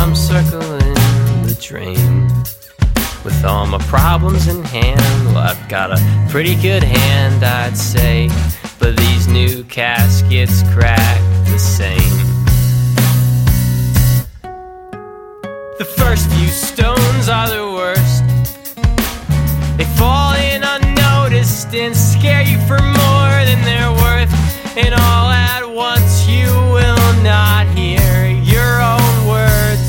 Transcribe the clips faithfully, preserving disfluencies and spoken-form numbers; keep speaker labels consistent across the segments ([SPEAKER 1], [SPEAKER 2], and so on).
[SPEAKER 1] I'm circling the drain with all my problems in hand. Well, I've got a pretty good hand, I'd say, but these new caskets crack the same. The first few stones are the worst. They fall in unnoticed and scare you for more than they're worth. And all at once you will not hear your own words.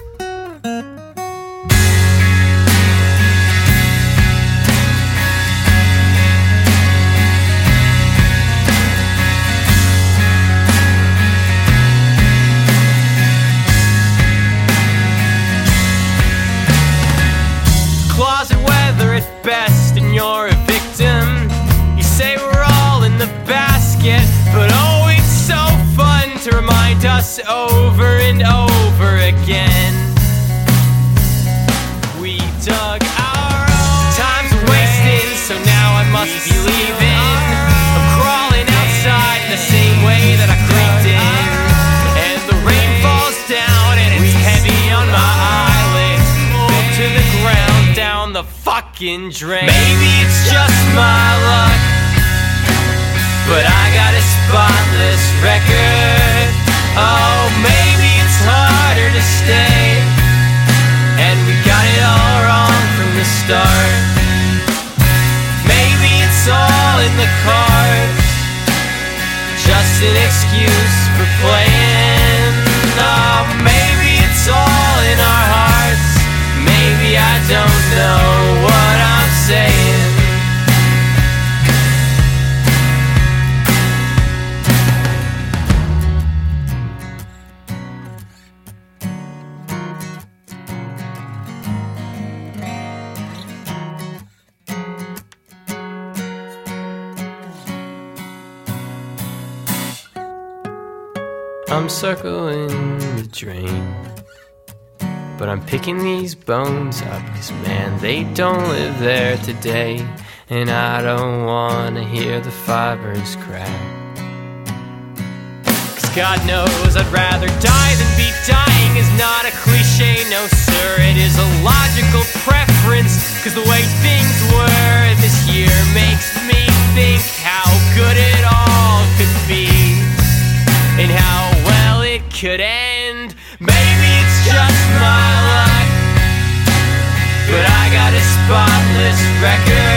[SPEAKER 1] Closet weather at best, and you're a victim. You say we're all in the basket, but oh, it's so fun to remind us over and over again. We dug our own time's wasting, so now I must be leaving. I'm crawling outside the same way that I creeped in, and the rain falls down and it's heavy on my eyelids. Fall to the ground down the fucking drain. Maybe it's just my luck, but I got a spotless record. Oh, maybe it's harder to stay, and we got it all wrong from the start. Maybe it's all in the cards, just an excuse for playing. Oh, maybe it's all in our hearts. Maybe I don't know what I'm saying. I'm circling the drain, but I'm picking these bones up, cause man, they don't live there today. And I don't wanna hear the fibers crack, cause God knows I'd rather die than be dying is not a cliche, no sir, it is a logical preference. Cause the way things were this year makes me think how good it all could be, and how well it could end. Maybe it's just my luck, but I got a spotless record.